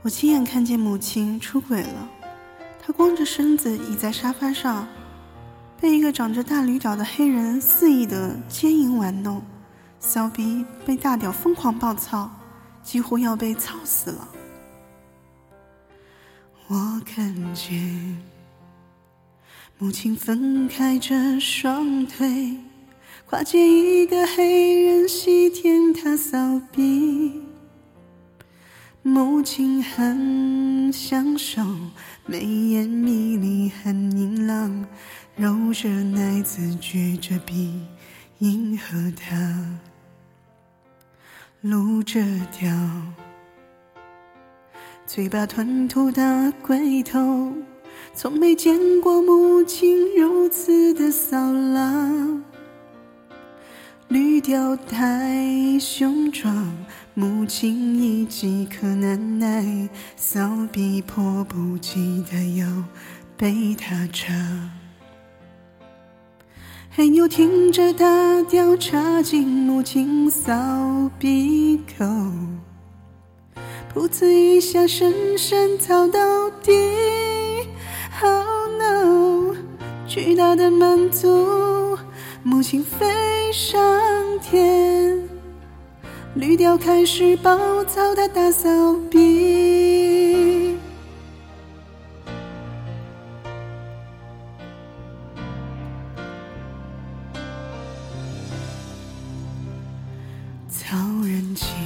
我亲眼看见母亲出轨了，她光着身子倚在沙发上，被一个长着大驴屌的黑人肆意的奸淫玩弄，骚逼被大屌疯狂暴操，几乎要被操死了。我看见母亲分开着双腿，跨界一个黑人西舔她骚逼，母亲很享受，眉眼迷离很明朗，揉着奶子撅着鼻迎合她，撸着屌，嘴巴吞吐大龟头，从没见过母亲如此的骚浪。驴屌太雄壮，母亲已饥渴难耐，骚逼迫不及待要被他插。黑牛挺着大屌插进母亲骚逼口，噗呲一下深深操到底。 Oh no， 巨大的满足，母亲飞上天，驴屌开始暴躁她大骚逼。草人情，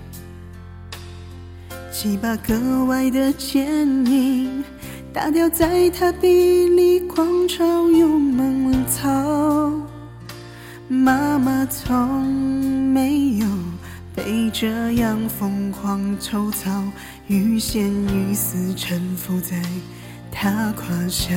鸡巴格外的坚硬，大屌在他鼻里狂潮又猛操，妈妈从没有被这样疯狂抽操，欲仙欲死臣服在他胯下。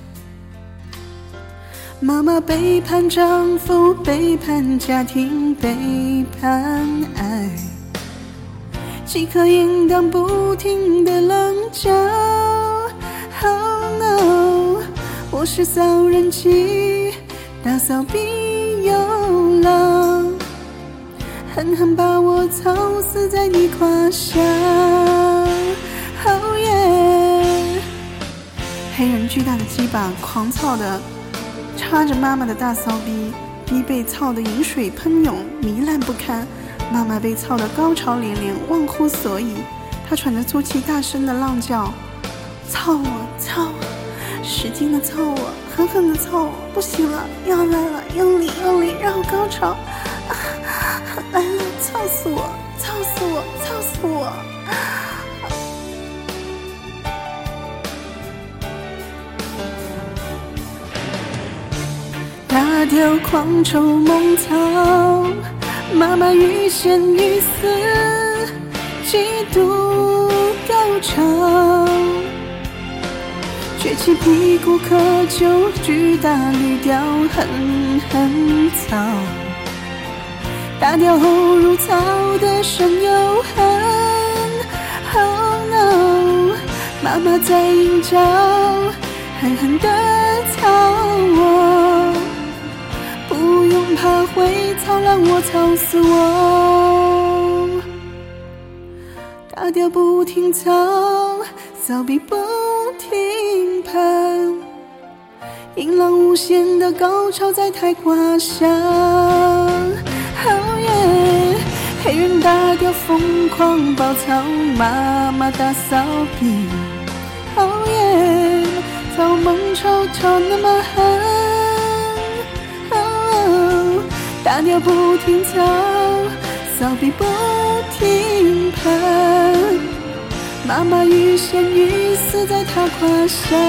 妈妈背叛丈夫，背叛家庭，背叛爱，饥渴应当不停地冷叫。Oh no， 我是骚人妻，大骚逼有狼，狠狠把我操死在你胯下。Oh yeah， 黑人巨大的鸡巴狂操的插着妈妈的大骚逼，逼被操得饮水喷涌，糜烂不堪。妈妈被操得高潮连连，忘乎所以。她喘着粗气，大声的浪叫：“操我，操我，使劲的操我，狠狠的操我，不行了，要来了，用力用力，让我高潮！来了，操死我，操死我，操死我！”大屌狂抽猛操，妈妈欲仙欲死，极度高潮，撅起屁股渴求，巨大驴屌狠狠操，大屌后入操的深又狠。Oh no， 妈妈在阴叫，狠狠地操我，不用怕会操，让我操死我。大屌不停操，骚逼不停喷，淫浪无限的高潮在太胯下。Oh yeah， 黑人大屌疯狂暴操，妈妈大骚逼。Oh yeah， 操猛潮潮那么狠。大屌不停操，骚逼不停喷，妈妈欲仙欲死在他胯下。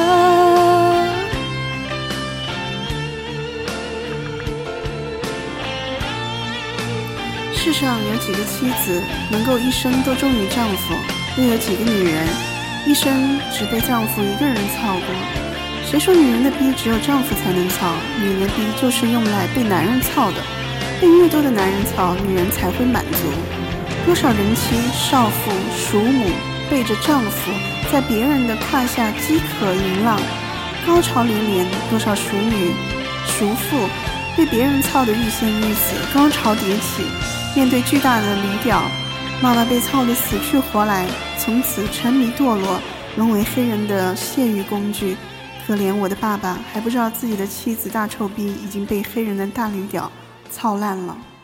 世上有几个妻子能够一生都忠于丈夫，又有几个女人一生只被丈夫一个人操过？谁说女人的逼只有丈夫才能操？女人的逼就是用来被男人操的。被越多的男人操，女人才会满足。多少人妻、少妇、熟母背着丈夫在别人的胯下饥渴淫浪，高潮连连。多少熟女、熟妇被别人操得欲仙欲死，高潮迭起。面对巨大的驴屌，妈妈被操得死去活来， 从此沉迷堕落，沦为黑人的泄欲工具。可怜我的爸爸，还不知道自己的妻子大臭逼已经被黑人的大驴屌操烂了。